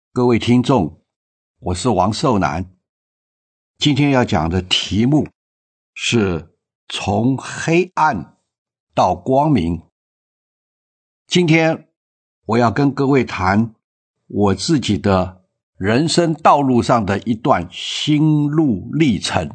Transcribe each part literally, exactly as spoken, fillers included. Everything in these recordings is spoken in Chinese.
各位听众，我是王寿南。今天要讲的题目是从黑暗到光明。今天我要跟各位谈我自己的人生道路上的一段心路历程。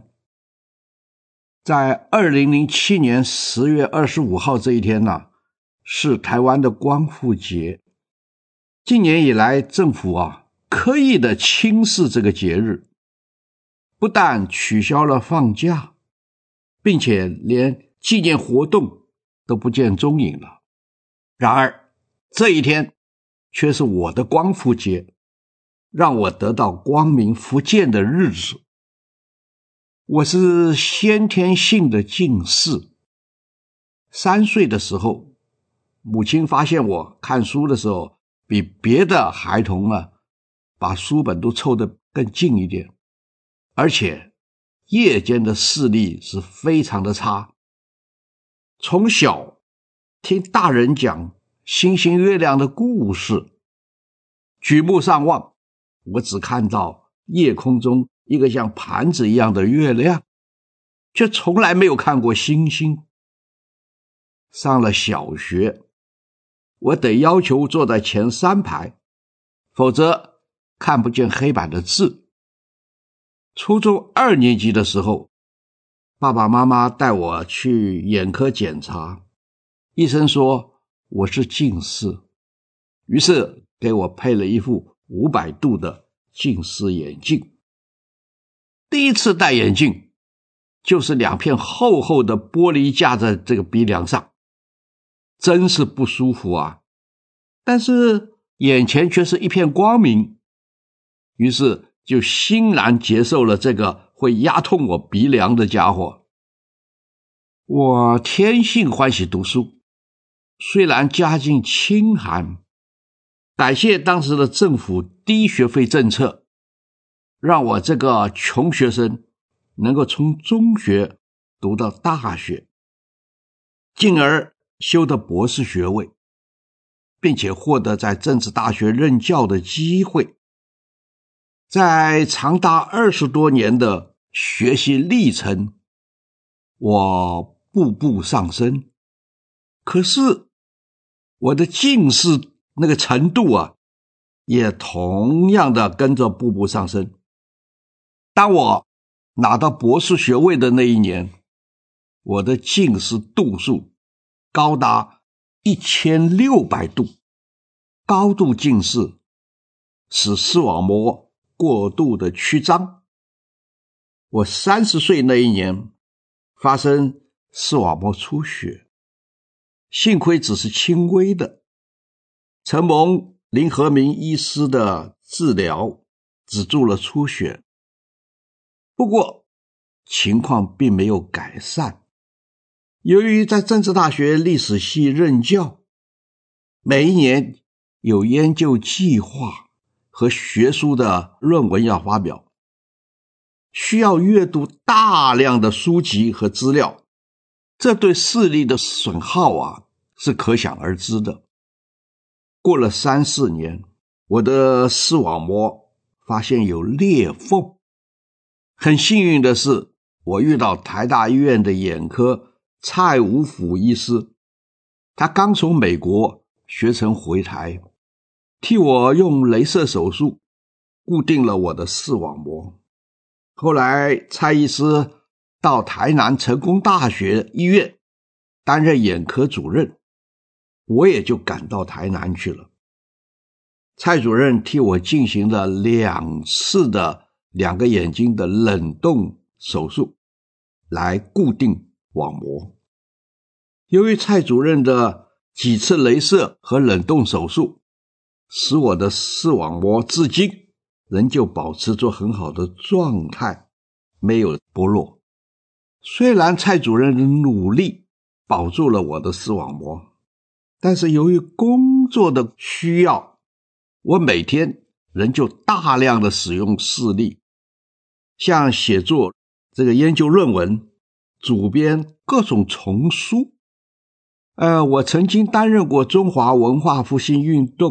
在二零零七年十月二十五号这一天呢，是台湾的光复节。近年以来，政府啊刻意的轻视这个节日，不但取消了放假，并且连纪念活动都不见踪影了。然而这一天却是我的光复节，让我得到光明复见的日子。我是先天性的近视，三岁的时候，母亲发现我看书的时候比别的孩童呢把书本都凑得更近一点，而且夜间的视力是非常的差。从小听大人讲星星月亮的故事，举目上望，我只看到夜空中一个像盘子一样的月亮，却从来没有看过星星。上了小学，我得要求坐在前三排，否则看不见黑板的字。初中二年级的时候，爸爸妈妈带我去眼科检查，医生说我是近视，于是给我配了一副五百度的近视眼镜。第一次戴眼镜，就是两片厚厚的玻璃架在这个鼻梁上，真是不舒服啊！但是眼前却是一片光明，于是就欣然接受了这个会压痛我鼻梁的家伙。我天性欢喜读书，虽然家境清寒，感谢当时的政府低学费政策，让我这个穷学生能够从中学读到大学，进而修得博士学位，并且获得在政治大学任教的机会。在长达二十多年的学习历程，我步步上升。可是我的近视那个程度啊，也同样的跟着步步上升。当我拿到博士学位的那一年，我的近视度数高达一千六百度。高度近视使视网膜过度的曲张。我三十岁那一年发生视网膜出血，幸亏只是轻微的，承蒙林和明医师的治疗止住了出血。不过情况并没有改善。由于在政治大学历史系任教，每一年有研究计划和学术的论文要发表，需要阅读大量的书籍和资料，这对视力的损耗啊是可想而知的。过了三四年，我的视网膜发现有裂缝。很幸运的是，我遇到台大医院的眼科蔡武甫医师，他刚从美国学成回台，替我用雷射手术固定了我的视网膜。后来蔡医师到台南成功大学医院担任眼科主任，我也就赶到台南去了。蔡主任替我进行了两次的两个眼睛的冷冻手术来固定网膜。由于蔡主任的几次雷射和冷冻手术，使我的视网膜至今仍旧保持着很好的状态，没有剥落。虽然蔡主任的努力保住了我的视网膜，但是由于工作的需要，我每天仍旧大量的使用视力，像写作这个研究论文，主编各种丛书。呃，我曾经担任过中华文化复兴运动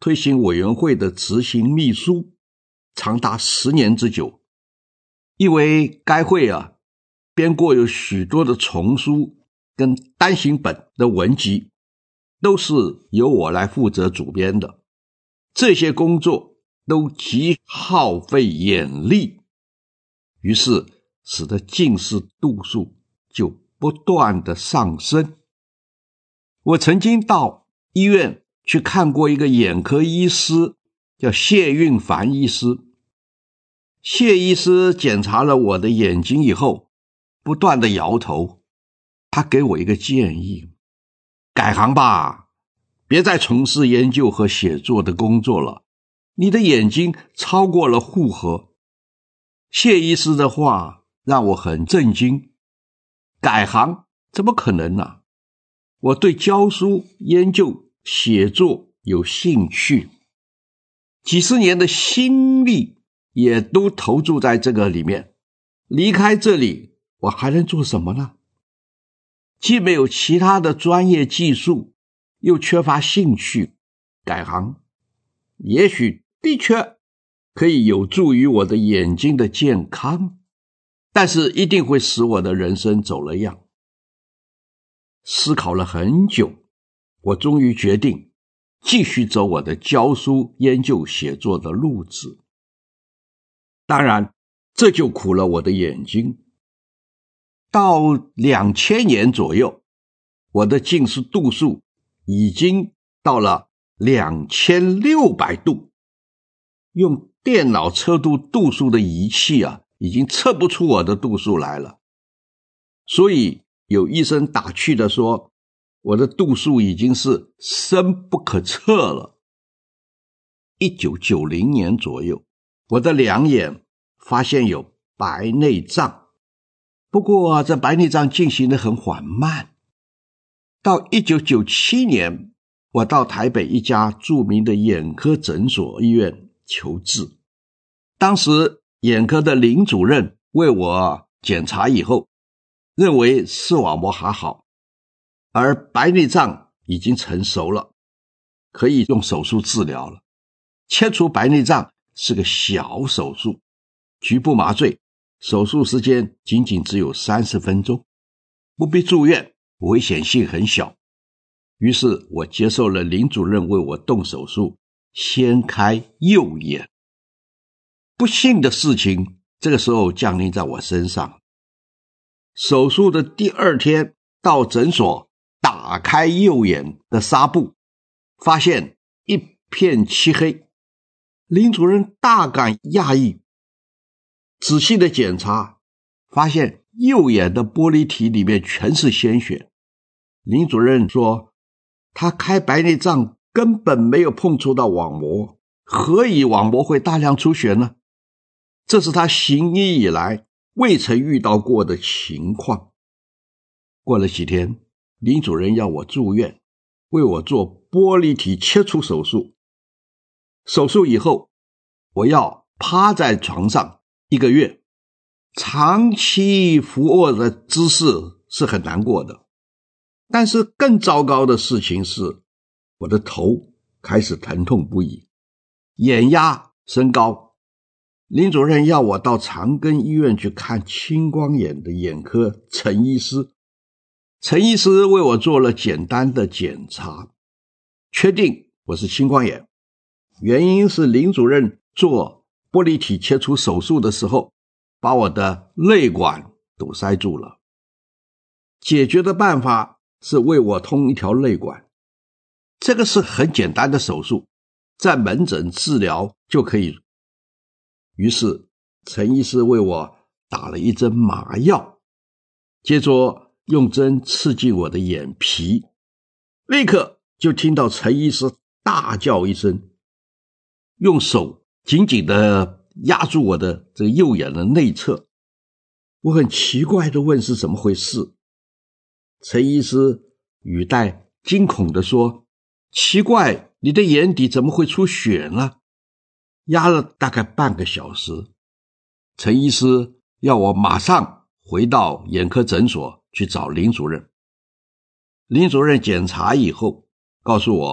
推行委员会的执行秘书，长达十年之久。因为该会啊编过有许多的丛书跟单行本的文集，都是由我来负责主编的。这些工作都极耗费眼力，于是使得近视度数就不断的上升。我曾经到医院去看过一个眼科医师，叫谢运凡医师。谢医师检查了我的眼睛以后，不断的摇头。他给我一个建议，改行吧，别再从事研究和写作的工作了，你的眼睛超过了负荷。谢医师的话让我很震惊，改行怎么可能呢？我对教书、研究、写作有兴趣，几十年的心力也都投注在这个里面，离开这里我还能做什么呢？既没有其他的专业技术，又缺乏兴趣，改行也许的确可以有助于我的眼睛的健康，但是一定会使我的人生走了样。思考了很久，我终于决定继续走我的教书、研究、写作的路子。当然，这就苦了我的眼睛。到两千年左右，我的近视度数已经到了两千六百度，用电脑测度度数的仪器啊，已经测不出我的度数来了。所以有医生打趣的说，我的度数已经是深不可测了。一九九零年左右，我的两眼发现有白内障，不过、啊、这白内障进行得很缓慢。到一九九七年，我到台北一家著名的眼科诊所医院求治。当时眼科的林主任为我检查以后，认为视网膜还好，而白内障已经成熟了，可以用手术治疗了。切除白内障是个小手术，局部麻醉，手术时间仅仅只有三十分钟，不必住院，危险性很小。于是我接受了林主任为我动手术，掀开右眼。不幸的事情这个时候降临在我身上。手术的第二天到诊所打开右眼的纱布，发现一片漆黑。林主任大感讶异，仔细的检查，发现右眼的玻璃体里面全是鲜血。林主任说，他开白内障根本没有碰触到网膜，何以网膜会大量出血呢？这是他行医以来未曾遇到过的情况。过了几天，林主任要我住院，为我做玻璃体切除手术。手术以后，我要趴在床上一个月，长期伏卧的姿势是很难过的。但是更糟糕的事情是，我的头开始疼痛不已，眼压升高。林主任要我到长庚医院去看青光眼的眼科陈医师。陈医师为我做了简单的检查，确定我是青光眼，原因是林主任做玻璃体切除手术的时候，把我的泪管堵塞住了。解决的办法是为我通一条泪管，这个是很简单的手术，在门诊治疗就可以。于是陈医师为我打了一针麻药，接着用针刺进我的眼皮，立刻就听到陈医师大叫一声，用手紧紧地压住我的这个右眼的内侧。我很奇怪地问是怎么回事。陈医师语带惊恐地说，奇怪，你的眼底怎么会出血呢？压了大概半个小时，陈医师要我马上回到眼科诊所去找林主任。林主任检查以后告诉我，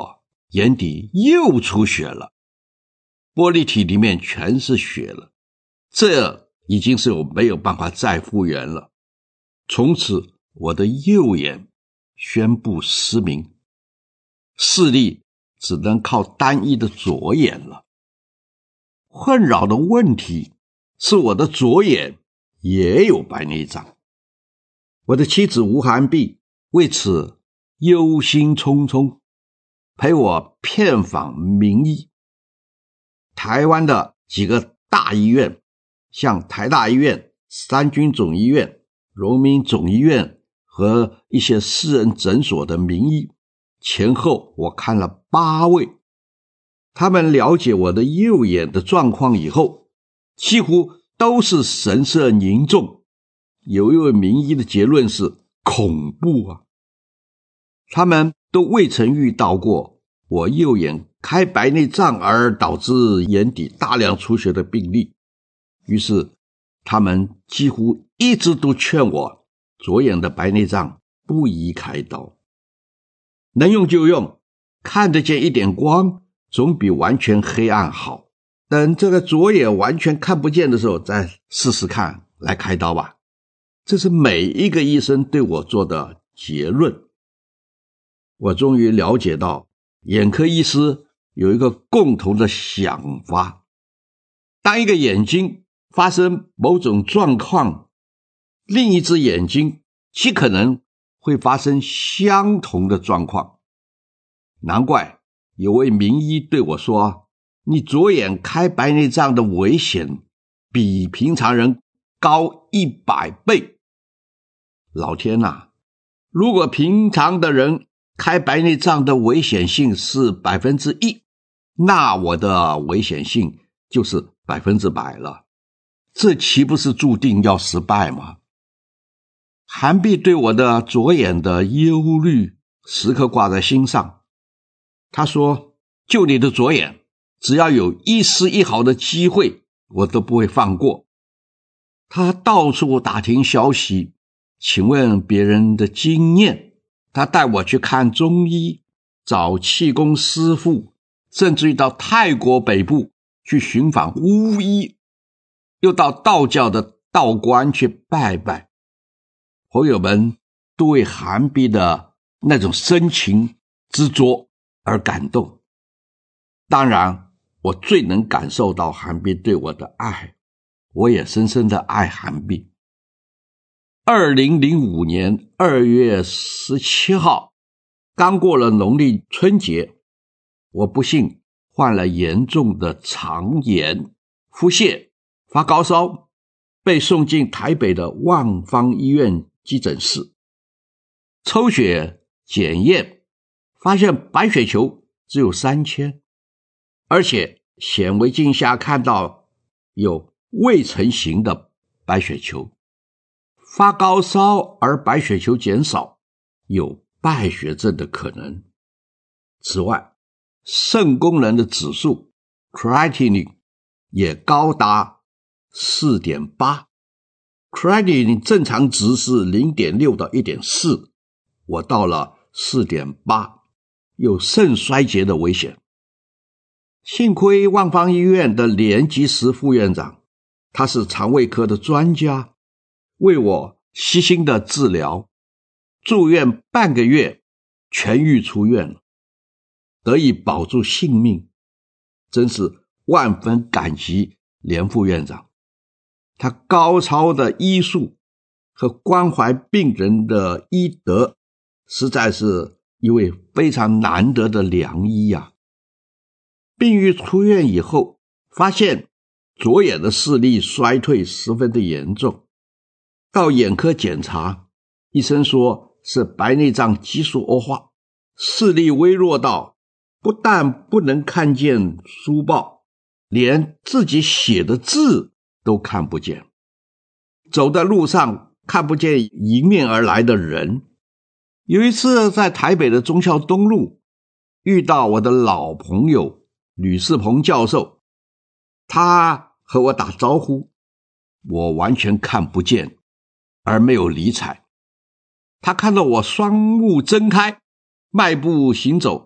眼底又出血了，玻璃体里面全是血了，这已经是我没有办法再复原了。从此我的右眼宣布失明，视力只能靠单一的左眼了。困扰的问题是我的左眼也有白内障。我的妻子吴涵碧为此忧心忡忡，陪我遍访名医。台湾的几个大医院，像台大医院、三军总医院、荣民总医院和一些私人诊所的名医，前后我看了八位。他们了解我的右眼的状况以后，几乎都是神色凝重。有一位名医的结论是恐怖啊！他们都未曾遇到过我右眼开白内障而导致眼底大量出血的病例，于是他们几乎一直都劝我左眼的白内障不宜开刀，能用就用，看得见一点光总比完全黑暗好，等这个左眼完全看不见的时候再试试看，来开刀吧。这是每一个医生对我做的结论。我终于了解到眼科医师有一个共同的想法，当一个眼睛发生某种状况，另一只眼睛极可能会发生相同的状况。难怪有位名医对我说，你左眼开白内障的危险比平常人高一百倍。老天啊，如果平常的人开白内障的危险性是 百分之一， 那我的危险性就是 百分之百 了，这岂不是注定要失败吗？涵碧对我的左眼的忧虑时刻挂在心上，他说，就你的左眼，只要有一丝一毫的机会，我都不会放过。他到处打听消息，请问别人的经验，他带我去看中医，找气功师傅，甚至于到泰国北部去寻访巫医，又到道教的道观去拜拜。朋友们都为涵碧的那种深情执着而感动。当然，我最能感受到涵碧对我的爱，我也深深的爱涵碧。二零零五年二月十七号，刚过了农历春节，我不幸患了严重的肠炎，腹泻，发高烧，被送进台北的万芳医院急诊室。抽血检验，发现白血球只有三千，而且显微镜下看到有未成型的白血球。发高烧而白血球减少，有败血症的可能。此外，肾功能的指数 creatinine 也高达 四点八， creatinine 正常值是 零点六 到 一点四， 我到了 四点八， 有肾衰竭的危险。幸亏万芳医院的连吉时副院长，他是肠胃科的专家，为我悉心的治疗，住院半个月，痊愈出院了，得以保住性命，真是万分感激连副院长。他高超的医术和关怀病人的医德，实在是一位非常难得的良医啊。病愈出院以后，发现左眼的视力衰退十分的严重，到眼科检查，医生说是白内障激素恶化，视力微弱到不但不能看见书报，连自己写的字都看不见，走在路上看不见迎面而来的人。有一次在台北的忠孝东路遇到我的老朋友吕世鹏教授，他和我打招呼，我完全看不见而没有理睬。他看到我双目睁开，迈步行走，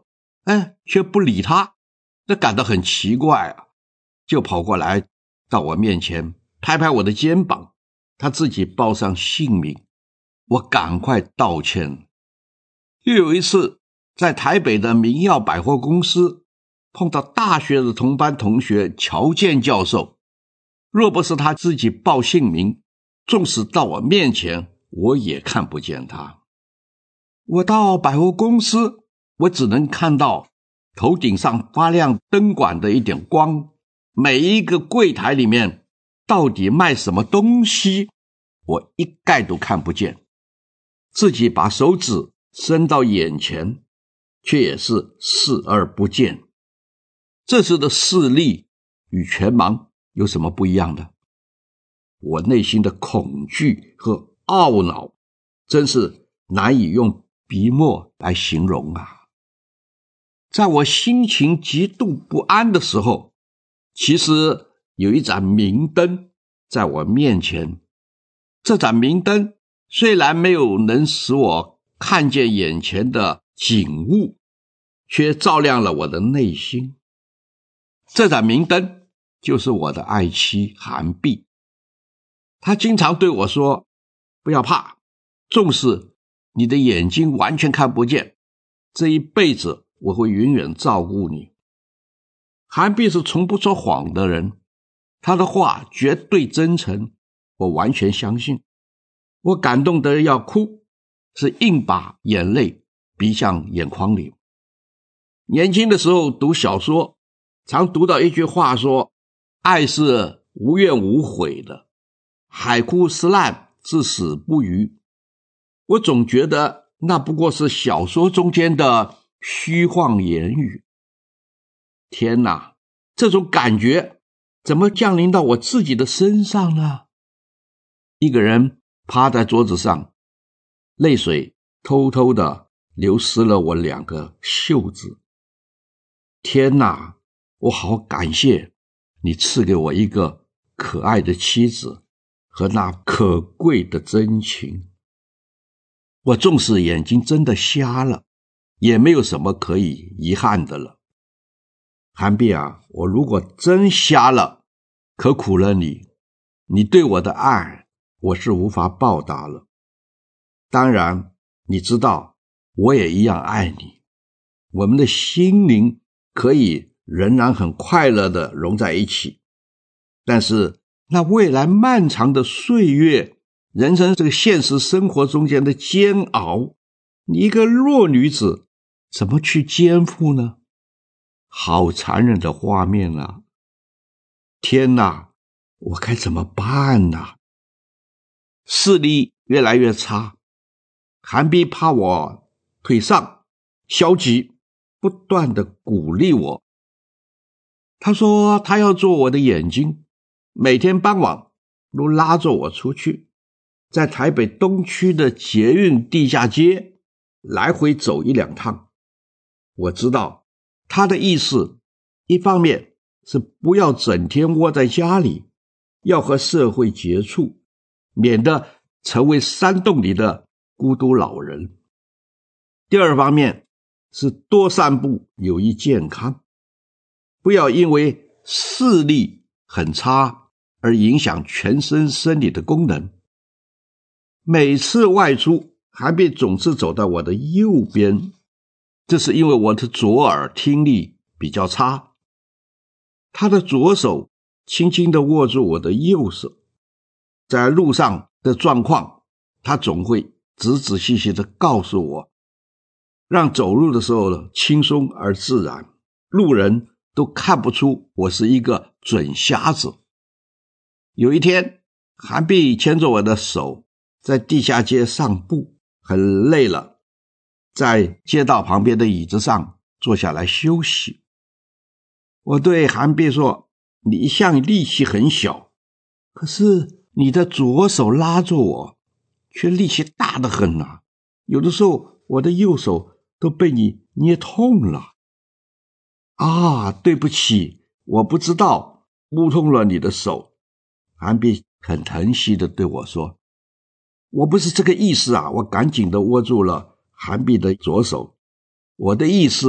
哎，却不理他，这感到很奇怪啊，就跑过来到我面前拍拍我的肩膀，他自己报上姓名，我赶快道歉。又有一次在台北的明耀百货公司碰到大学的同班同学乔健教授，若不是他自己报姓名，纵使到我面前我也看不见他。我到百货公司，我只能看到头顶上发亮灯管的一点光，每一个柜台里面到底卖什么东西我一概都看不见，自己把手指伸到眼前，却也是视而不见。这时的视力与全盲有什么不一样的？我内心的恐惧和懊恼真是难以用笔墨来形容啊！在我心情极度不安的时候，其实有一盏明灯在我面前。这盏明灯虽然没有能使我看见眼前的景物，却照亮了我的内心。这盏明灯就是我的爱妻韩碧。她经常对我说，不要怕，纵使你的眼睛完全看不见，这一辈子我会永远照顾你。韩碧是从不说谎的人，她的话绝对真诚，我完全相信。我感动得要哭，是硬把眼泪逼向眼眶里。年轻的时候读小说，常读到一句话说，爱是无怨无悔的，海枯石烂，至死不渝。我总觉得那不过是小说中间的虚晃言语。天哪，这种感觉怎么降临到我自己的身上呢？一个人趴在桌子上，泪水偷偷的流湿了我两个袖子。天哪，我好感谢你赐给我一个可爱的妻子和那可贵的真情。我纵使眼睛真的瞎了，也没有什么可以遗憾的了。韩碧啊，我如果真瞎了，可苦了你，你对我的爱我是无法报答了。当然你知道我也一样爱你，我们的心灵可以仍然很快乐地融在一起，但是那未来漫长的岁月，人生这个现实生活中间的煎熬，你一个弱女子怎么去肩负呢？好残忍的画面啊！天哪，我该怎么办啊？视力越来越差，韩碧怕我腿上消极，不断地鼓励我。他说他要做我的眼睛，每天傍晚都拉着我出去，在台北东区的捷运地下街来回走一两趟。我知道他的意思，一方面是不要整天窝在家里，要和社会接触，免得成为山洞里的孤独老人。第二方面是多散步有益健康，不要因为视力很差而影响全身生理的功能。每次外出，韩碧总是走到我的右边，这是因为我的左耳听力比较差。他的左手轻轻地握住我的右手，在路上的状况，他总会仔仔细细地告诉我，让走路的时候轻松而自然，路人都看不出我是一个准瞎子。有一天，韩碧牵着我的手在地下街上步，很累了，在街道旁边的椅子上坐下来休息。我对韩碧说，你一向力气很小，可是你的左手拉住我，却力气大得很啊，有的时候我的右手都被你捏痛了。啊，对不起，我不知道摸痛了你的手。韩碧很疼惜地对我说，我不是这个意思啊。我赶紧地握住了韩碧的左手，我的意思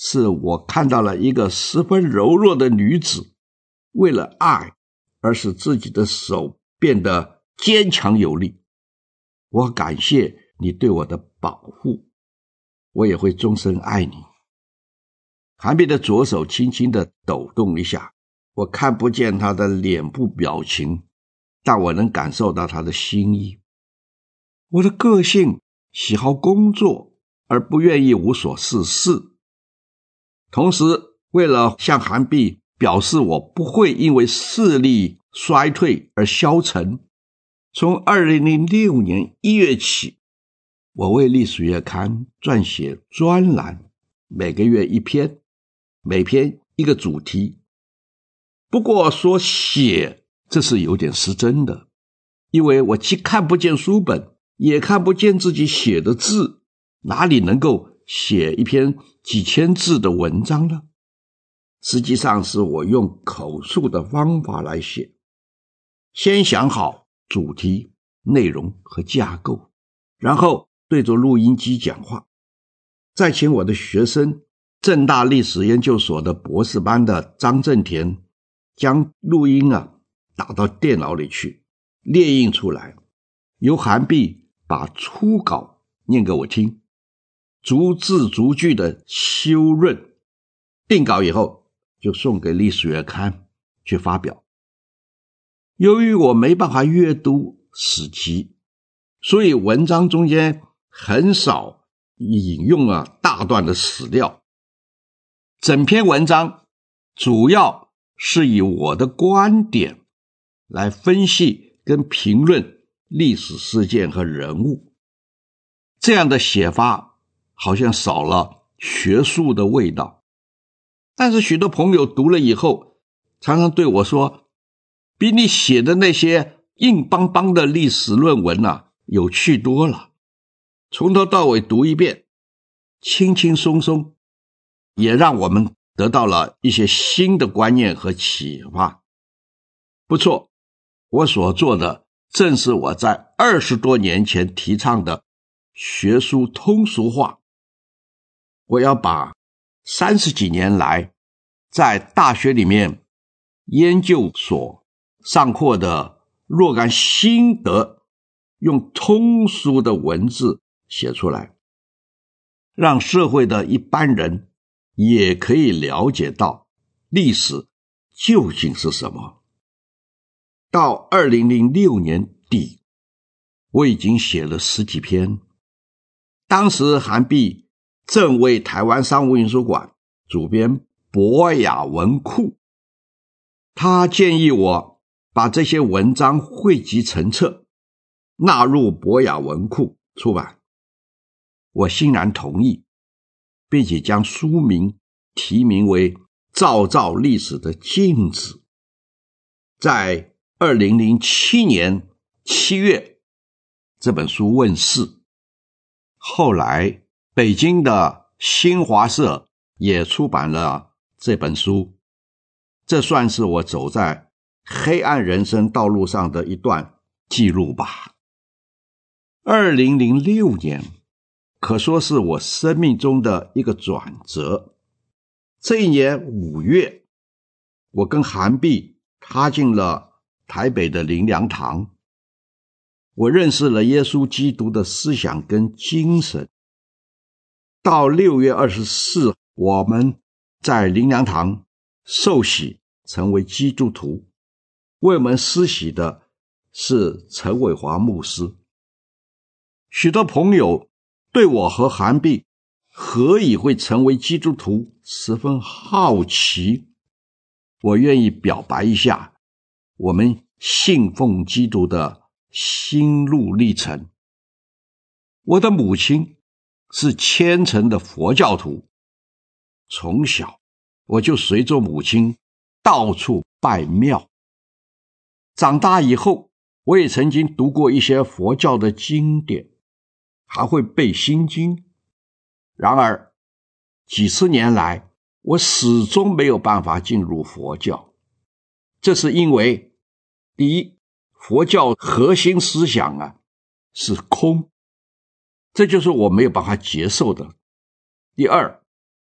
是我看到了一个十分柔弱的女子，为了爱而使自己的手变得坚强有力。我感谢你对我的保护，我也会终身爱你。韩碧的左手轻轻地抖动一下，我看不见她的脸部表情，但我能感受到她的心意。我的个性喜好工作，而不愿意无所事事。同时，为了向韩碧表示我不会因为视力衰退而消沉，从二零零六年一月起，我为历史月刊撰写专栏，每个月一篇，每篇一个主题。不过说写，这是有点失真的，因为我既看不见书本，也看不见自己写的字，哪里能够写一篇几千字的文章呢？实际上是我用口述的方法来写，先想好主题、内容和架构，然后对着录音机讲话，再请我的学生政大历史研究所的博士班的张正田将录音啊打到电脑里去，列印出来，由韩碧把初稿念给我听，逐字逐句的修润，定稿以后就送给历史月刊去发表。由于我没办法阅读史籍，所以文章中间很少引用了大段的史料，整篇文章主要是以我的观点来分析跟评论历史事件和人物。这样的写法好像少了学术的味道，但是许多朋友读了以后常常对我说，比你写的那些硬邦邦的历史论文啊有趣多了，从头到尾读一遍，轻轻松松，也让我们得到了一些新的观念和启发。不错，我所做的正是我在二十多年前提倡的学术通俗化。我要把三十几年来在大学里面研究所上课的若干心得，用通俗的文字写出来，让社会的一般人也可以了解到历史究竟是什么。到二零零六年底，我已经写了十几篇。当时韩碧正为台湾商务印书馆主编博雅文库，他建议我把这些文章汇集成册，纳入博雅文库出版。我欣然同意，并且将书名题名为《照照历史的镜子》。在二零零七年七月，这本书问世。后来北京的新华社也出版了这本书，这算是我走在黑暗人生道路上的一段记录吧。二零零六年可说是我生命中的一个转折。这一年五月，我跟韩碧踏进了台北的灵粮堂，我认识了耶稣基督的思想跟精神。到六月二十四，我们在灵粮堂受洗成为基督徒，为我们施洗的是陈伟华牧师。许多朋友对我和韩碧何以会成为基督徒十分好奇，我愿意表白一下我们信奉基督的心路历程。我的母亲是虔诚的佛教徒，从小我就随着母亲到处拜庙。长大以后，我也曾经读过一些佛教的经典，还会背心经。然而几十年来，我始终没有办法进入佛教。这是因为，第一，佛教核心思想啊是空，这就是我没有办法接受的。第二，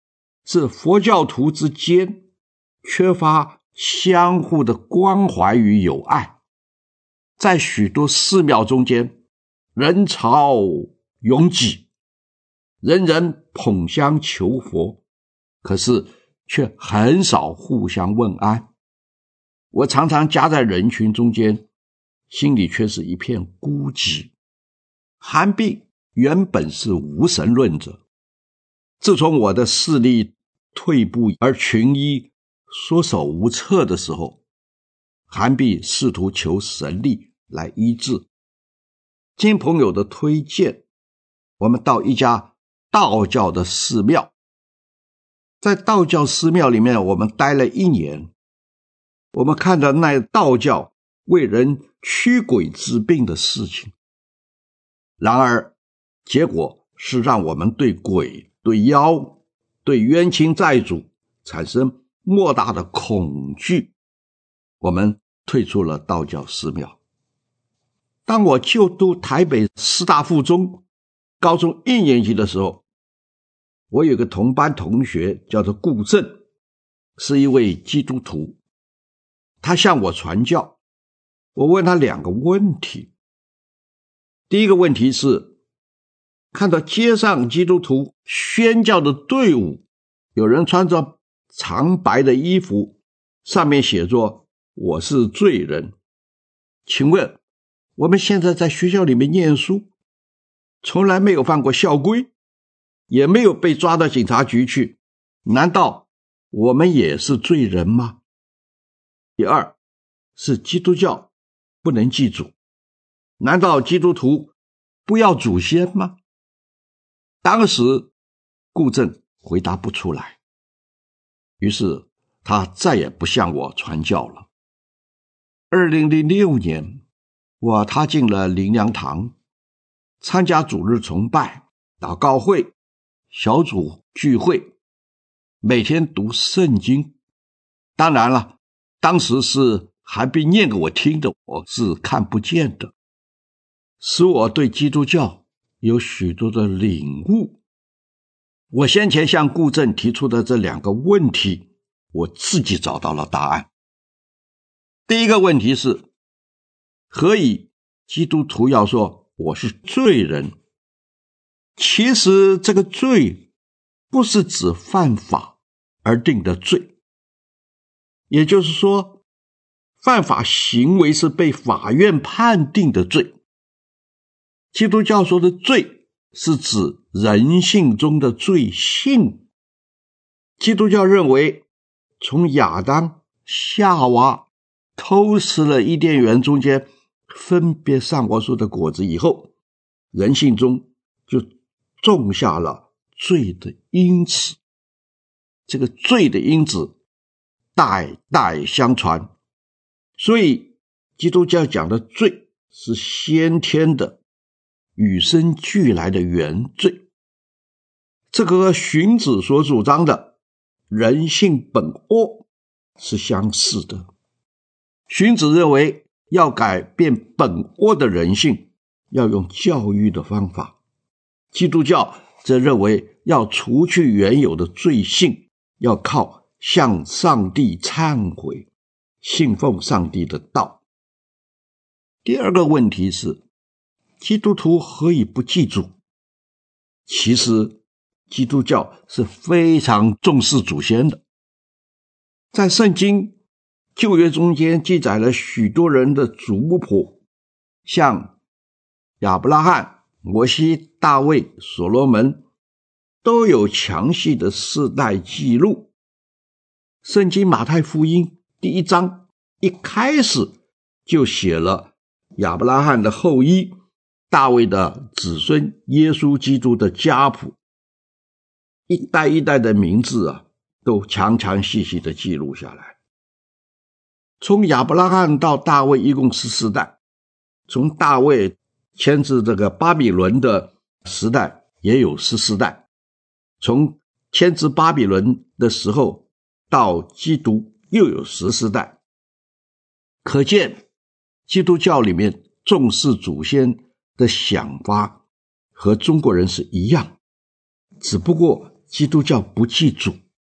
是佛教徒之间缺乏相互的关怀与友爱，在许多寺庙中间人潮拥挤，人人捧香求佛，可是却很少互相问安。我常常夹在人群中间，心里却是一片孤寂。韩炳原本是无神论者，自从我的视力退步而群医缩手无策的时候，韩炳试图求神力来医治。经朋友的推荐，我们到一家道教的寺庙，在道教寺庙里面我们待了一年，我们看到那道教为人驱鬼治病的事情，然而结果是让我们对鬼、对妖、对冤亲债主产生莫大的恐惧，我们退出了道教寺庙。当我就读台北师大附中高中一年级的时候，我有个同班同学叫做顾正，是一位基督徒，他向我传教。我问他两个问题。第一个问题是，看到街上基督徒宣教的队伍，有人穿着长白的衣服，上面写着我是罪人，请问我们现在在学校里面念书，从来没有犯过校规，也没有被抓到警察局去，难道我们也是罪人吗？第二，是基督教不能祭祖，难道基督徒不要祖先吗？当时顾正回答不出来，于是他再也不向我传教了。二零零六年，我踏进了灵粮堂，参加主日崇拜、祷告会、小组聚会，每天读圣经。当然了，当时是韩炳念给我听的，我是看不见的，使我对基督教有许多的领悟。我先前向顾正提出的这两个问题，我自己找到了答案。第一个问题是，何以基督徒要说我是罪人？其实这个罪不是指犯法而定的罪，也就是说，犯法行为是被法院判定的罪。基督教说的罪是指人性中的罪性。基督教认为，从亚当、夏娃偷吃了伊甸园中间分别善恶树的果子以后，人性中就种下了罪的因子。这个罪的因子代代相传，所以基督教讲的罪是先天的、与生俱来的原罪。这个和荀子所主张的人性本恶是相似的。荀子认为，要改变本恶的人性，要用教育的方法。基督教则认为，要除去原有的罪性，要靠向上帝忏悔，信奉上帝的道。第二个问题是，基督徒何以不祭祖？其实基督教是非常重视祖先的。在圣经旧约中间记载了许多人的族谱，像亚伯拉罕、摩西、大卫、所罗门，都有详细的世代记录。圣经马太福音第一章一开始就写了亚伯拉罕的后裔、大卫的子孙、耶稣基督的家谱，一代一代的名字啊，都详详细细的记录下来。从亚伯拉罕到大卫一共十四代，从大卫迁至这个巴比伦的时代也有十四代，从迁至巴比伦的时候到基督又有十四代。可见基督教里面重视祖先的想法和中国人是一样，只不过基督教不祭祖，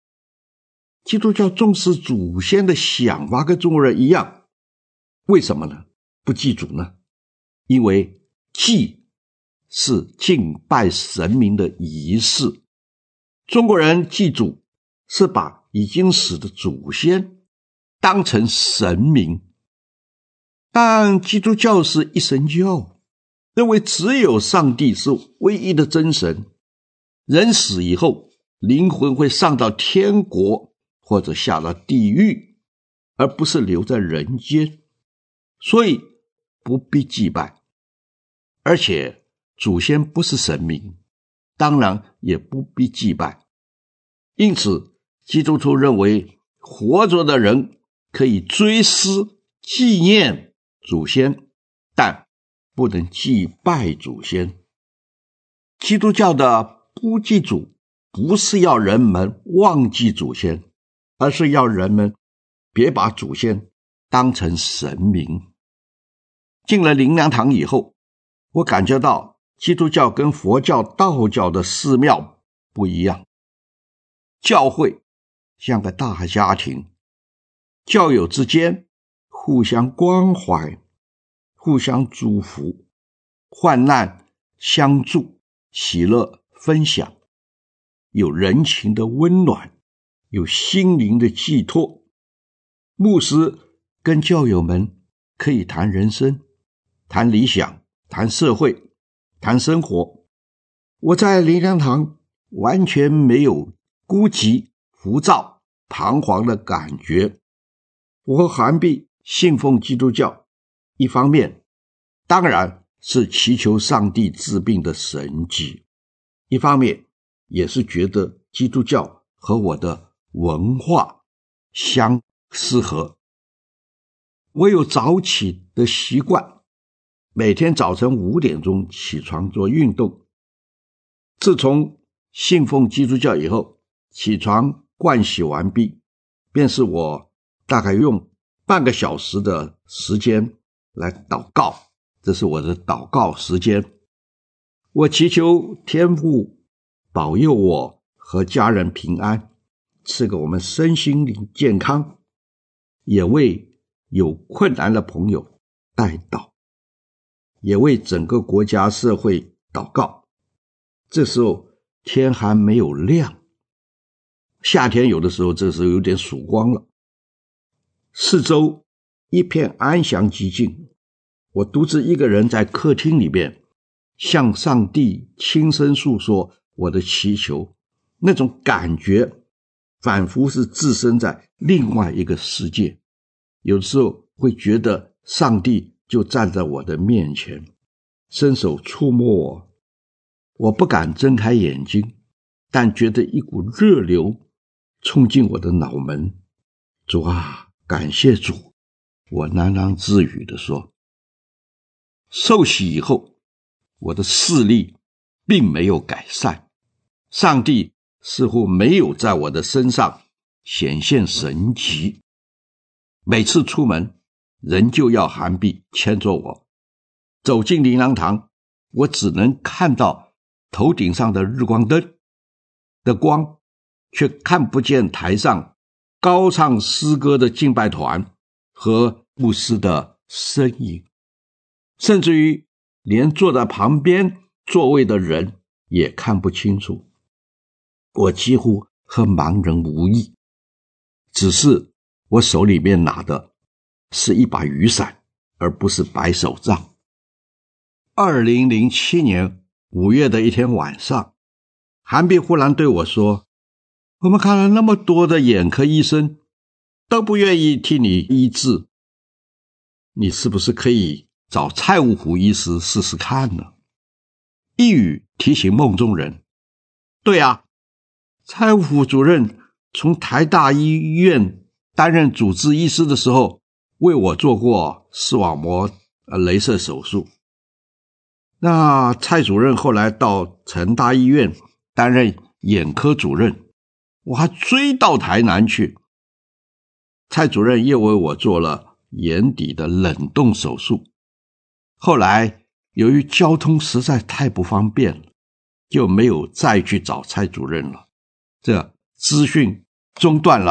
基督教重视祖先的想法跟中国人一样，为什么呢？不祭祖呢？因为祭是敬拜神明的仪式，中国人祭祖是把已经死的祖先当成神明，但基督教是一神教，认为只有上帝是唯一的真神，人死以后灵魂会上到天国或者下到地狱，而不是留在人间，所以不必祭拜。而且祖先不是神明，当然也不必祭拜。因此基督徒认为活着的人可以追思纪念祖先，但不能祭拜祖先。基督教的不祭祖不是要人们忘记祖先，而是要人们别把祖先当成神明。进了灵粮堂以后，我感觉到基督教跟佛教、道教的寺庙不一样。教会像个大家庭，教友之间互相关怀，互相祝福，患难相助，喜乐分享，有人情的温暖，有心灵的寄托。牧师跟教友们可以谈人生，谈理想，谈社会，谈生活。我在灵粮堂完全没有孤寂、浮躁、彷徨的感觉。我和韩碧信奉基督教，一方面当然是祈求上帝治病的神迹，一方面也是觉得基督教和我的文化相适合。我有早起的习惯，每天早晨五点钟起床做运动。自从信奉基督教以后，起床盥洗完毕，便是我大概用半个小时的时间来祷告，这是我的祷告时间。我祈求天父保佑我和家人平安，赐给我们身心灵健康，也为有困难的朋友代祷，也为整个国家社会祷告。这时候天还没有亮，夏天有的时候这时候有点曙光了，四周一片安详寂静。我独自一个人在客厅里面向上帝轻声诉说我的祈求，那种感觉仿佛是置身在另外一个世界。有时候会觉得上帝就站在我的面前，伸手触摸我，我不敢睁开眼睛，但觉得一股热流冲进我的脑门。主啊，感谢主，我喃喃自语地说。受洗以后，我的视力并没有改善，上帝似乎没有在我的身上显现神迹。每次出门，人就要韩碧牵着我。走进灵粮堂，我只能看到头顶上的日光灯的光，却看不见台上高唱诗歌的敬拜团和牧师的身影，甚至于连坐在旁边座位的人也看不清楚。我几乎和盲人无异，只是我手里面拿的是一把雨伞，而不是白手杖。二零零七年五月的一天晚上，韩碧忽然对我说，我们看了那么多的眼科医生，都不愿意替你医治，你是不是可以找蔡务虎医师试试看呢？一语提醒梦中人。对啊，蔡务虎主任从台大医院担任主治医师的时候，为我做过视网膜雷射手术。那蔡主任后来到成大医院担任眼科主任，我还追到台南去。蔡主任又为我做了眼底的冷冻手术。后来由于交通实在太不方便了，就没有再去找蔡主任了，这资讯中断了，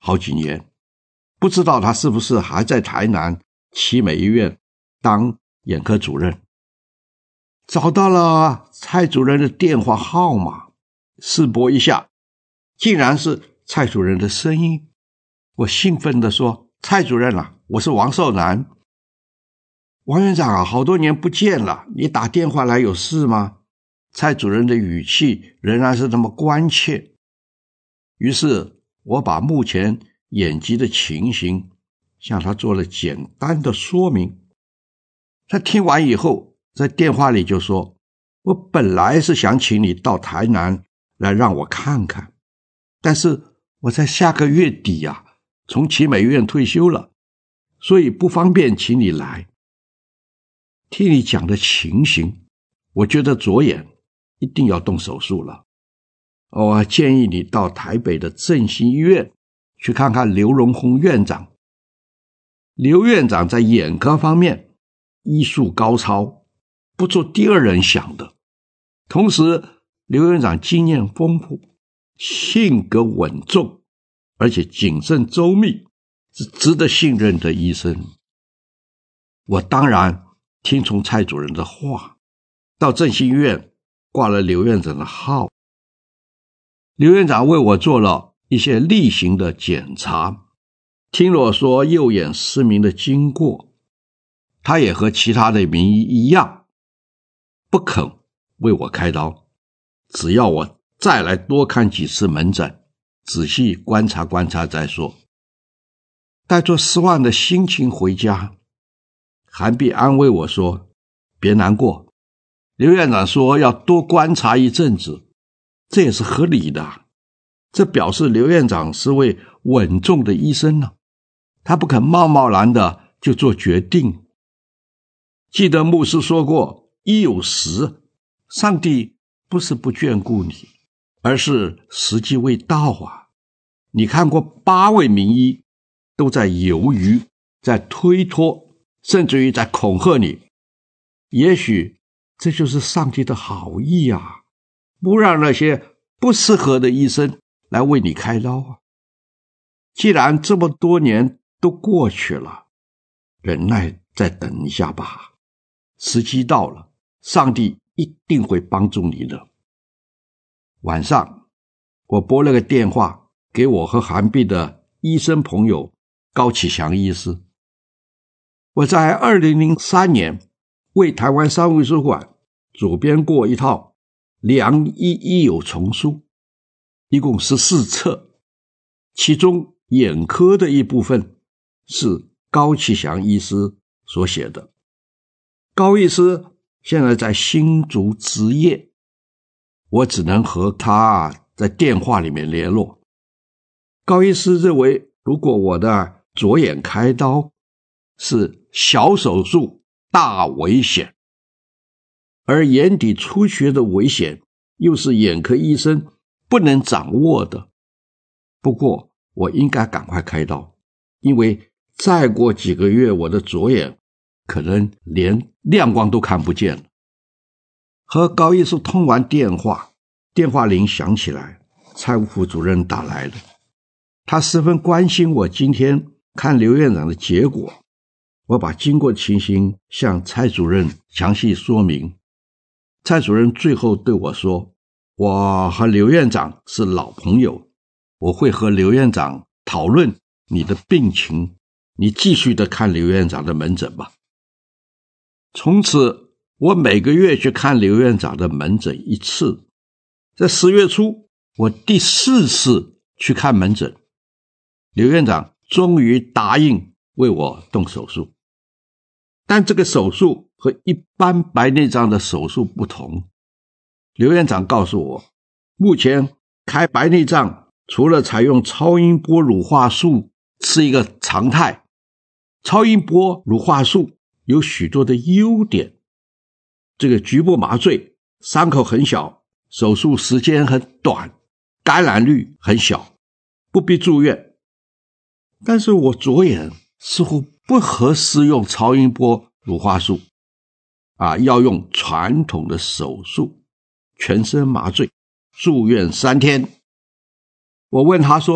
好几年，不知道他是不是还在台南奇美医院当眼科主任。找到了蔡主任的电话号码，试拨一下，竟然是蔡主任的声音。我兴奋地说：蔡主任啊，我是王寿南。王院长啊，好多年不见了，你打电话来有事吗？蔡主任的语气仍然是那么关切。于是我把目前眼疾的情形向他做了简单的说明。他听完以后，在电话里就说：我本来是想请你到台南来让我看看，但是我在下个月底啊，从奇美医院退休了，所以不方便请你来。听你讲的情形，我觉得左眼一定要动手术了。我建议你到台北的振兴医院去看看刘荣宏院长。刘院长在眼科方面医术高超，不做第二人想的。同时刘院长经验丰富，性格稳重，而且谨慎周密，是值得信任的医生。我当然听从蔡主任的话，到振兴医院挂了刘院长的号。刘院长为我做了一些例行的检查，听了我说右眼失明的经过，他也和其他的名医一样，不肯为我开刀，只要我再来多看几次门诊，仔细观察观察再说。带着失望的心情回家，韩碧安慰我说：别难过，刘院长说要多观察一阵子，这也是合理的。这表示刘院长是位稳重的医生呢，他不肯贸贸然的就做决定。记得牧师说过，医有时，上帝不是不眷顾你，而是时机未到啊。你看过八位名医都在犹豫，在推脱，甚至于在恐吓你，也许这就是上帝的好意啊，不让那些不适合的医生来为你开刀啊。既然这么多年都过去了，忍耐再等一下吧，时机到了，上帝一定会帮助你的。晚上我拨了个电话给我和韩碧的医生朋友高启祥医师。我在二零零三年为台湾商务印书馆主编过一套良医医友丛书，一共十四册，其中眼科的一部分是高启祥医师所写的。高医师现在在新竹执业，我只能和他在电话里面联络。高医师认为，如果我的左眼开刀是小手术大危险，而眼底出血的危险又是眼科医生不能掌握的。不过我应该赶快开刀，因为再过几个月我的左眼可能连亮光都看不见了。和高医师通完电话，电话铃响起来，蔡务副主任打来了。他十分关心我今天看刘院长的结果，我把经过的情形向蔡主任详细说明。蔡主任最后对我说，我和刘院长是老朋友，我会和刘院长讨论你的病情，你继续的看刘院长的门诊吧。从此我每个月去看刘院长的门诊一次。在十月初我第四次去看门诊，刘院长终于答应为我动手术。但这个手术和一般白内障的手术不同，刘院长告诉我，目前开白内障除了采用超音波乳化术是一个常态，超音波乳化术有许多的优点，这个局部麻醉，伤口很小，手术时间很短，感染率很小，不必住院。但是我左眼似乎不合适用超音波乳化术啊，要用传统的手术，全身麻醉，住院三天。我问他说，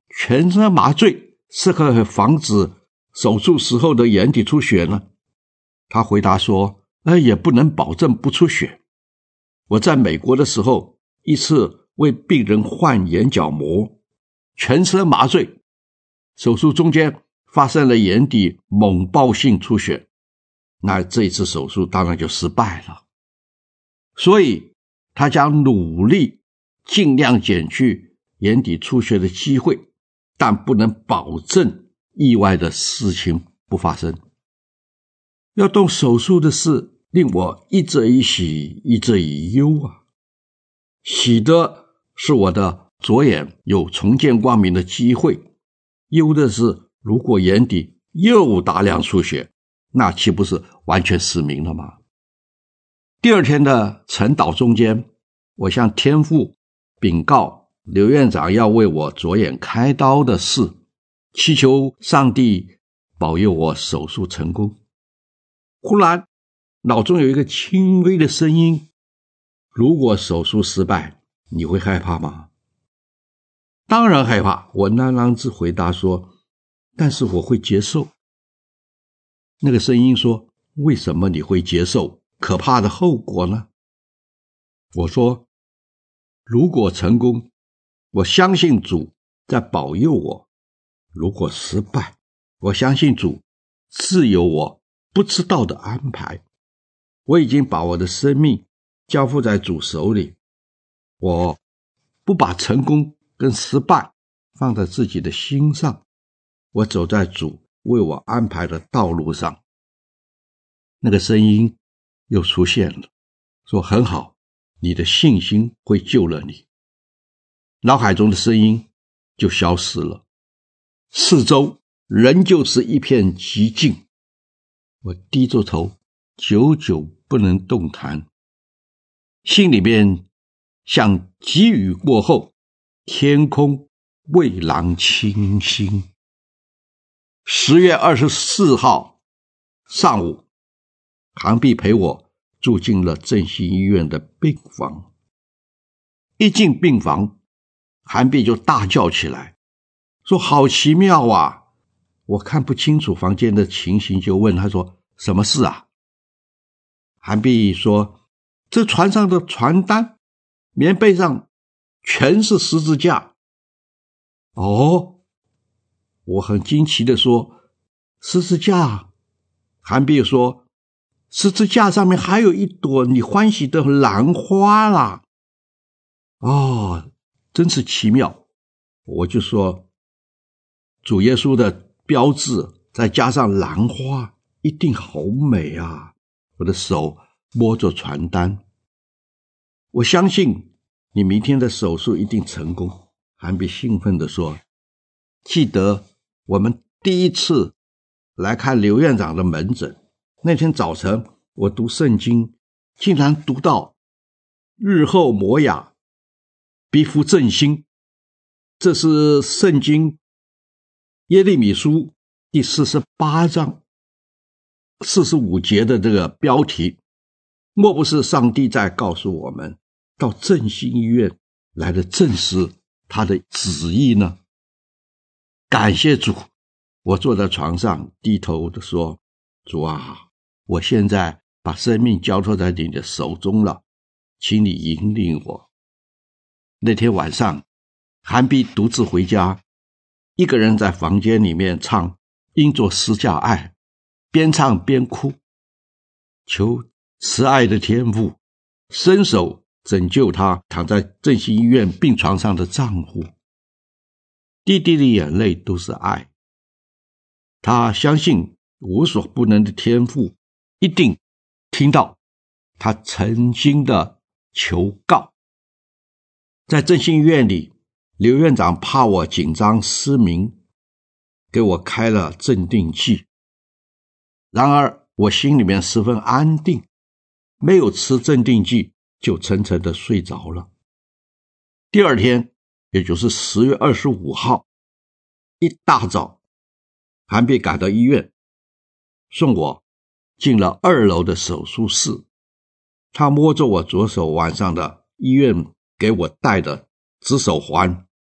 全身麻醉是可以防止手术时候的眼底出血呢？他回答说，呃，也不能保证不出血。我在美国的时候，一次为病人换眼角膜，全身麻醉，手术中间发生了眼底猛爆性出血，那这一次手术当然就失败了。所以他将努力尽量减去眼底出血的机会，但不能保证意外的事情不发生。要动手术的事令我一则以喜，一则以忧啊。喜的是我的左眼有重见光明的机会，忧的是如果眼底又大量出血，那岂不是完全失明了吗？第二天的晨祷中间，我向天父禀告刘院长要为我左眼开刀的事，祈求上帝保佑我手术成功。忽然脑中有一个轻微的声音，如果手术失败，你会害怕吗？当然害怕，我喃喃自回答说，但是我会接受。那个声音说，为什么你会接受可怕的后果呢？我说，如果成功，我相信主在保佑我；如果失败，我相信主自有我不知道的安排。我已经把我的生命交付在主手里，我不把成功跟失败放在自己的心上，我走在主为我安排的道路上。那个声音又出现了，说很好，你的信心会救了你。脑海中的声音就消失了，四周仍旧是一片寂静。我低着头，久久不能动弹，心里面像急雨过后，天空蔚蓝清新。十月二十四号上午，韩碧陪我住进了振兴医院的病房。一进病房，韩碧就大叫起来，说好奇妙啊！我看不清楚房间的情形，就问他说，什么事啊？韩碧说，这船上的传单棉被上全是十字架。哦，我很惊奇地说，十字架？韩碧说，十字架上面还有一朵你欢喜的兰花啦。哦，真是奇妙。我就说，主耶稣的标志再加上兰花，一定好美啊。我的手摸着传单，我相信你明天的手术一定成功。韩碧兴奋地说，记得我们第一次来看刘院长的门诊，那天早晨我读圣经，竟然读到日后摩雅必复振兴，这是圣经耶利米书第四十八章四十五节的这个标题，莫不是上帝在告诉我们到振兴医院来的证实他的旨意呢？感谢主，我坐在床上低头地说，主啊，我现在把生命交托在你的手中了，请你引领我。那天晚上，韩碧独自回家，一个人在房间里面唱因着十架爱，边唱边哭，求慈爱的天父伸手拯救他躺在振兴医院病床上的丈夫。滴滴的眼泪都是爱，他相信无所不能的天父一定听到他诚心的求告。在振兴医院里，刘院长怕我紧张失明，给我开了镇定剂。然而我心里面十分安定，没有吃镇定剂就沉沉的睡着了。第二天，也就是十月二十五号一大早，韩碧赶到医院，送我进了二楼的手术室。他摸着我左手腕上的医院给我戴的紫手环，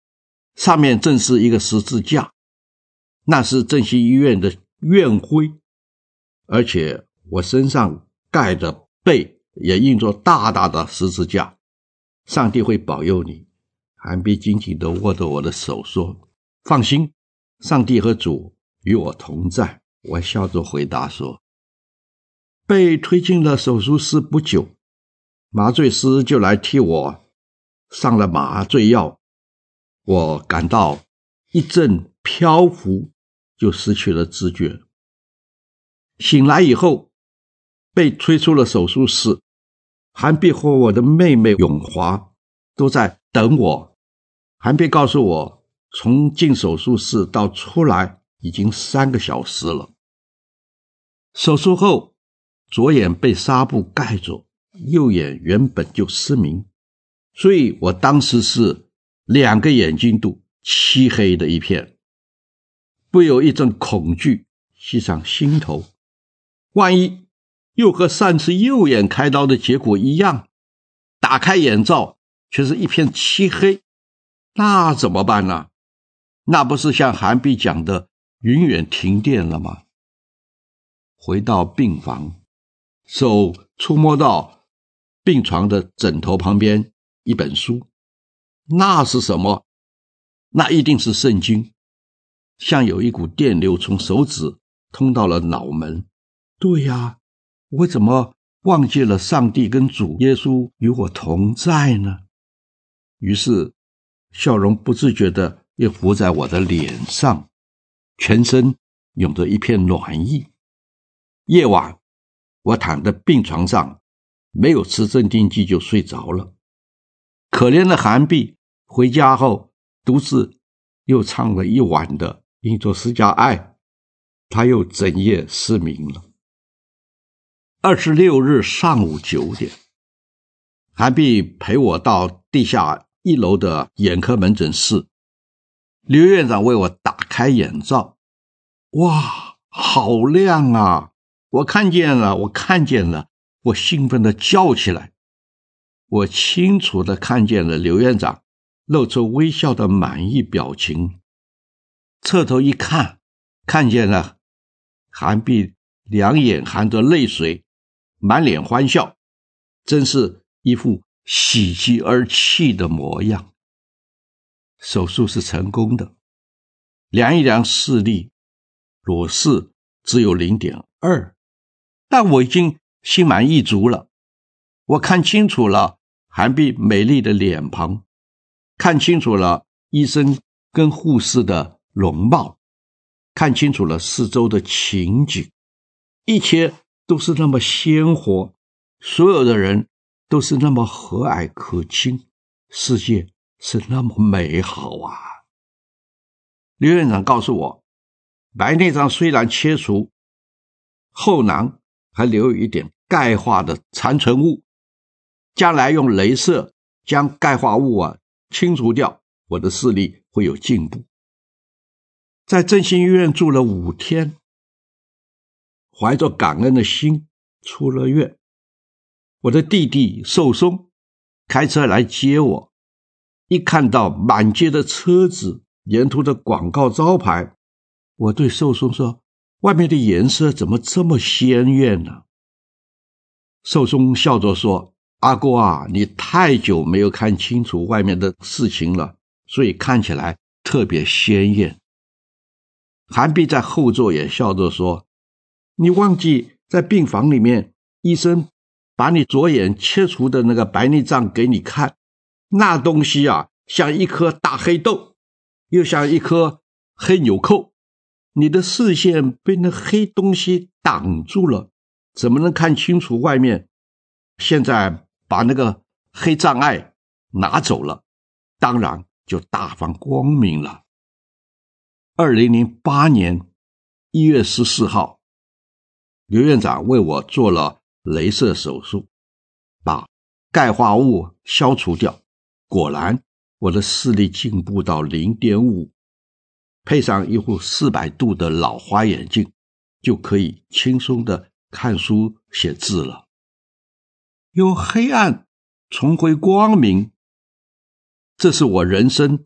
上面正是一个十字架，那是振兴医院的院徽，而且我身上盖的背也印着大大的十字架。上帝会保佑你。韩碧紧紧地握着我的手说，放心，上帝和主与我同在。我笑着回答说。被推进了手术室不久，麻醉师就来替我上了麻醉药，我感到一阵漂浮，就失去了知觉。醒来以后，被推出了手术室，韩碧和我的妹妹永华都在等我。韩碧告诉我，从进手术室到出来已经三个小时了。手术后，左眼被纱布盖着，右眼原本就失明，所以我当时是两个眼睛都漆黑的一片，不由一阵恐惧袭上心头。万一又和上次右眼开刀的结果一样，打开眼罩却是一片漆黑，那怎么办呢？那不是像韩碧讲的永远停电了吗？回到病房，手触摸到病床的枕头旁边一本书，那是什么？那一定是圣经，像有一股电流从手指通到了脑门。对呀，我怎么忘记了上帝跟主耶稣与我同在呢？于是笑容不自觉地又浮在我的脸上，全身涌着一片暖意。夜晚我躺在病床上，没有吃镇定剂就睡着了。可怜的韩碧回家后独自又唱了一晚的因着施加爱，他又整夜失明了。二十六日上午九点，韩碧陪我到地下一楼的眼科门诊室，刘院长为我打开眼罩。哇，好亮啊！我看见了，我看见了，我兴奋地叫起来。我清楚地看见了刘院长露出微笑的满意表情，侧头一看，看见了韩碧两眼含着泪水，满脸欢笑，真是一副喜极而泣的模样。手术是成功的，量一量视力，裸视只有 零点二， 但我已经心满意足了。我看清楚了韩碧美丽的脸庞，看清楚了医生跟护士的容貌，看清楚了四周的情景，一切都是那么鲜活，所有的人都是那么和蔼可亲，世界是那么美好啊！刘院长告诉我，白内障虽然切除，后囊还留有一点钙化的残存物，将来用雷射将钙化物啊清除掉，我的视力会有进步。在振兴医院住了五天，怀着感恩的心出了院。我的弟弟寿松开车来接我，一看到满街的车子，沿途的广告招牌，我对寿松说，外面的颜色怎么这么鲜艳呢？寿松笑着说，阿哥啊，你太久没有看清楚外面的事情了，所以看起来特别鲜艳。韩碧在后座也笑着说，你忘记在病房里面，医生把你左眼切除的那个白内障给你看，那东西啊，像一颗大黑豆，又像一颗黑纽扣，你的视线被那黑东西挡住了，怎么能看清楚外面？现在把那个黑障碍拿走了，当然就大放光明了。二零零八年一月十四号，刘院长为我做了雷射手术，把钙化物消除掉，果然我的视力进步到 零点五， 配上一副四百度的老花眼镜，就可以轻松的看书写字了。由黑暗重回光明，这是我人生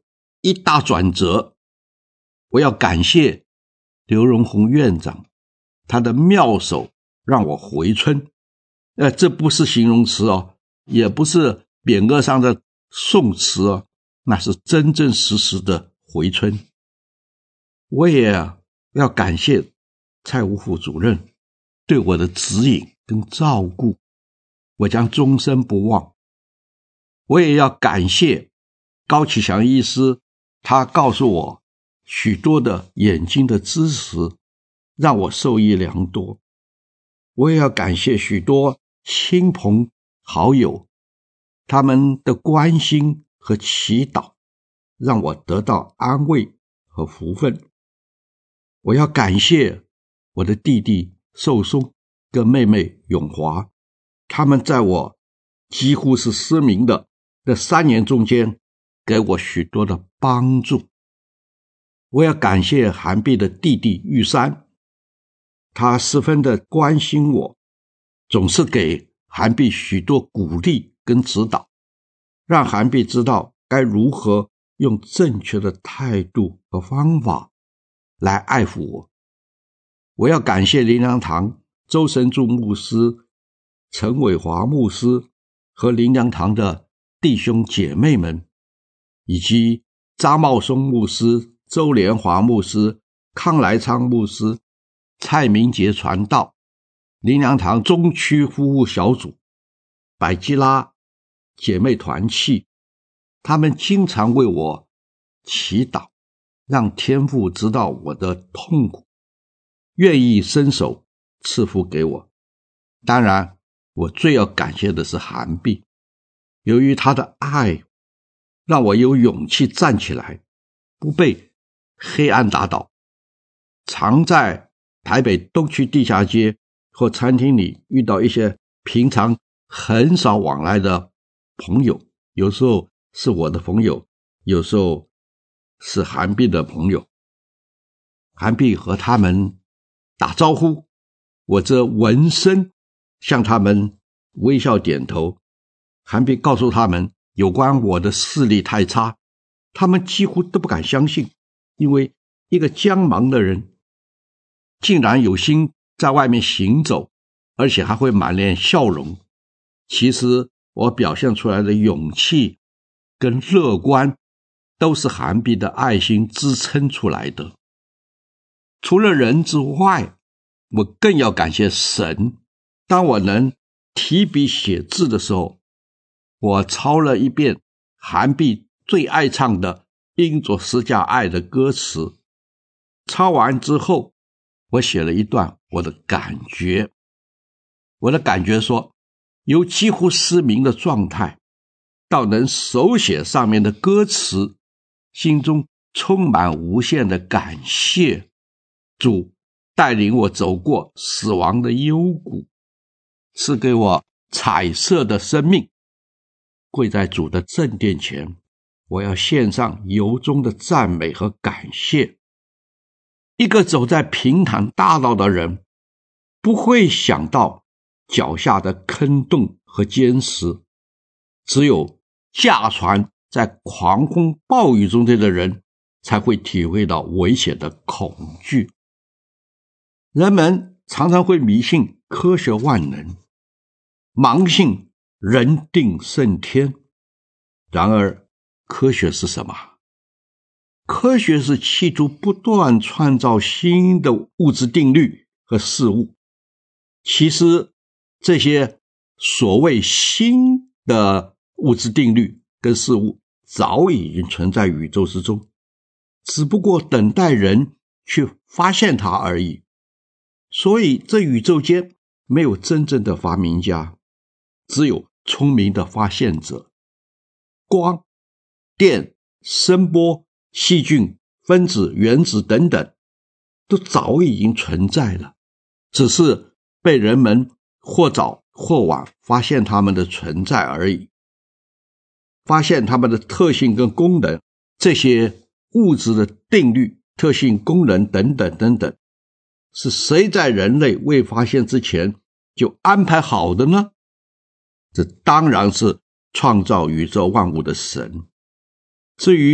一大转折。我要感谢刘荣宏院长，他的妙手让我回春。呃，这不是形容词哦，也不是匾额上的宋词哦，那是真真实实的回春。我也要感谢蔡武副主任对我的指引跟照顾，我将终身不忘。我也要感谢高启祥医师，他告诉我许多的眼睛的知识，让我受益良多。我也要感谢许多亲朋好友，他们的关心和祈祷，让我得到安慰和福分。我要感谢我的弟弟寿松跟妹妹永华，他们在我几乎是失明的这三年中间给我许多的帮助。我要感谢韩碧的弟弟玉山，他十分的关心我，总是给韩碧许多鼓励跟指导，让韩碧知道该如何用正确的态度和方法来爱抚我。我要感谢灵粮堂周神柱牧师、陈伟华牧师和灵粮堂的弟兄姐妹们，以及张茂松牧师、周连华牧师、康来昌牧师、蔡明杰传道、灵粮堂中区服务小组、百基拉姐妹团契，他们经常为我祈祷，让天父知道我的痛苦，愿意伸手赐福给我。当然，我最要感谢的是韩碧，由于她的爱，让我有勇气站起来，不被黑暗打倒。常在台北东区地下街或餐厅里遇到一些平常很少往来的朋友，有时候是我的朋友，有时候是韩碧的朋友。韩碧和他们打招呼，我这闻声向他们微笑点头。韩碧告诉他们有关我的视力太差，他们几乎都不敢相信，因为一个将盲的人竟然有心在外面行走，而且还会满脸笑容。其实我表现出来的勇气跟乐观都是韩碧的爱心支撑出来的。除了人之外，我更要感谢神。当我能提笔写字的时候，我抄了一遍韩碧最爱唱的因着十架爱的歌词，抄完之后，我写了一段我的感觉。我的感觉说，由几乎失明的状态到能手写上面的歌词，心中充满无限的感谢。主带领我走过死亡的幽谷，赐给我彩色的生命。跪在主的正殿前，我要献上由衷的赞美和感谢。一个走在平坦大道的人，不会想到脚下的坑洞和坚石，只有驾船在狂风暴雨中间的人，才会体会到危险的恐惧。人们常常会迷信科学万能，盲信人定胜天。然而，科学是什么？科学是企图不断创造新的物质定律和事物。其实，这些所谓新的物质定律跟事物早已经存在宇宙之中，只不过等待人去发现它而已。所以这宇宙间没有真正的发明家，只有聪明的发现者。光、电、声波、细菌、分子、原子等等都早已经存在了，只是被人们或早或晚发现它们的存在而已。发现它们的特性跟功能，这些物质的定律、特性、功能等等等等，是谁在人类未发现之前就安排好的呢？这当然是创造宇宙万物的神。至于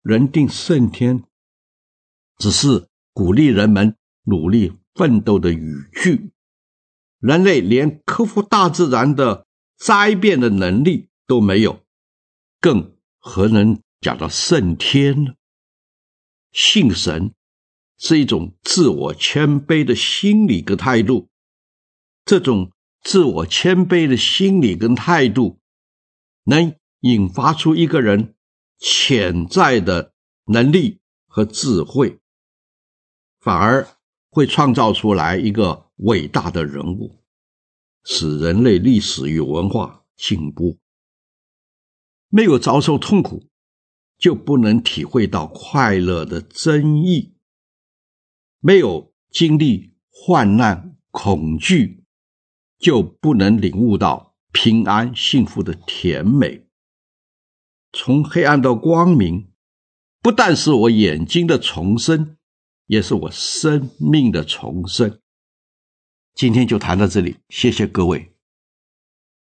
人定胜天，只是鼓励人们努力奋斗的语句。人类连克服大自然的灾变的能力都没有，更何能讲到胜天呢？信神是一种自我谦卑的心理跟态度，这种自我谦卑的心理跟态度能引发出一个人潜在的能力和智慧，反而会创造出来一个伟大的人物，使人类历史与文化进步。没有遭受痛苦，就不能体会到快乐的真意；没有经历患难、恐惧，就不能领悟到平安、幸福的甜美。从黑暗到光明，不但是我眼睛的重生，也是我生命的重生。今天就谈到这里，谢谢各位。